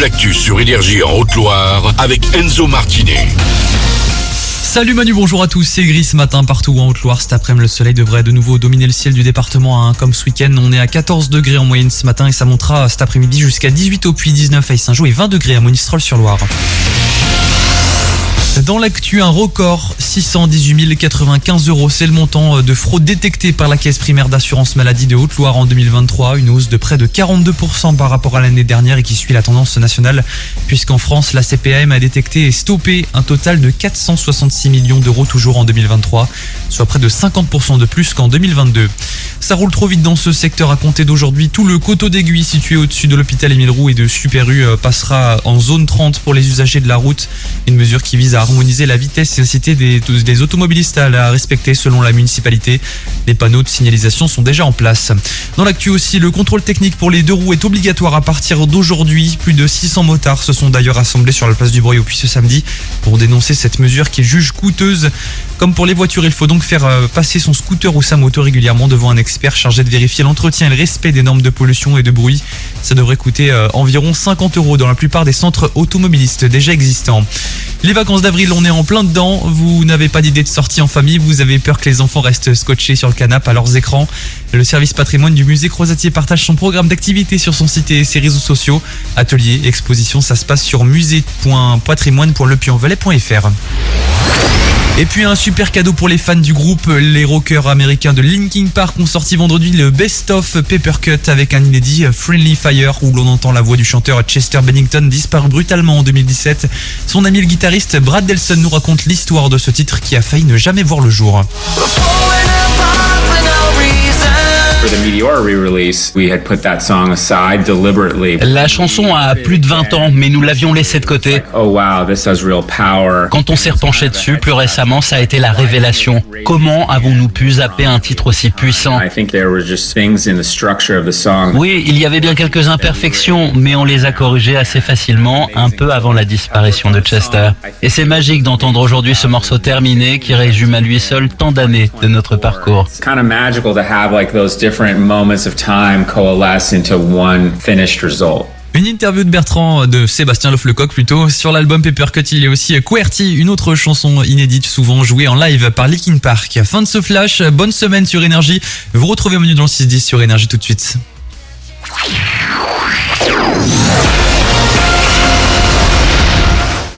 l'actu sur Énergie en Haute-Loire avec Enzo Martinet. Salut Manu, bonjour à tous, c'est gris ce matin partout en Haute-Loire. Cet après-midi, le soleil devrait de nouveau dominer le ciel du département, comme ce week-end. On est à 14 degrés en moyenne ce matin et ça montera cet après-midi jusqu'à 18 au Puy, 19 à Saint-Jean et 20 degrés à Monistrol-sur-Loire. Dans l'actu, un record, 618 095 €, c'est le montant de fraude détecté par la caisse primaire d'assurance maladie de Haute-Loire en 2023, une hausse de près de 42% par rapport à l'année dernière et qui suit la tendance nationale, puisqu'en France, la CPAM a détecté et stoppé un total de 466 millions d'euros toujours en 2023, soit près de 50% de plus qu'en 2022. Ça roule trop vite dans ce secteur à compter d'aujourd'hui. Tout le coteau d'Aiguille situé au-dessus de l'hôpital Émile Roux et de Super U passera en zone 30 pour les usagers de la route, une mesure qui vise à harmoniser la vitesse et inciter des automobilistes à la respecter selon la municipalité. Les panneaux de signalisation sont déjà en place. Dans l'actu aussi, le contrôle technique pour les deux roues est obligatoire à partir d'aujourd'hui. Plus de 600 motards se sont d'ailleurs assemblés sur la place du Breuil ce samedi pour dénoncer cette mesure qu'ils jugent coûteuse. Comme pour les voitures, il faut donc faire passer son scooter ou sa moto régulièrement devant un expert chargé de vérifier l'entretien et le respect des normes de pollution et de bruit. Ça devrait coûter environ 50 € dans la plupart des centres automobilistes déjà existants. Les vacances d'avril, on est en plein dedans. Vous n'avez pas d'idée de sortie en famille, vous avez peur que les enfants restent scotchés sur le canapé à leurs écrans. Le service patrimoine du musée Crozatier partage son programme d'activité sur son site et ses réseaux sociaux. Ateliers, expositions, ça se passe sur musée.patrimoine.lepuy-en-velay.fr. Et puis un super cadeau pour les fans du groupe. Les rockers américains de Linkin Park ont sorti vendredi le Best of Paper Cut avec un inédit Friendly Fire où l'on entend la voix du chanteur Chester Bennington disparu brutalement en 2017. Son ami le guitariste Brad Delson nous raconte l'histoire de ce titre qui a failli ne jamais voir le jour. La chanson a plus de 20 ans, mais nous l'avions laissée de côté. Quand on s'est repenché dessus, plus récemment, ça a été la révélation. Comment avons-nous pu zapper un titre aussi puissant ? Oui, il y avait bien quelques imperfections, mais on les a corrigées assez facilement, un peu avant la disparition de Chester. Et c'est magique d'entendre aujourd'hui ce morceau terminé qui résume à lui seul tant d'années de notre parcours. Moments of time coalesce into one finished result. Une interview de Sébastien Lofflecoq plutôt. Sur l'album Paper Cut, il y a aussi QWERTY, une autre chanson inédite souvent jouée en live par Linkin Park. Fin de ce flash, bonne semaine sur Énergie. Vous retrouvez Manu dans le 6-10 sur Énergie tout de suite.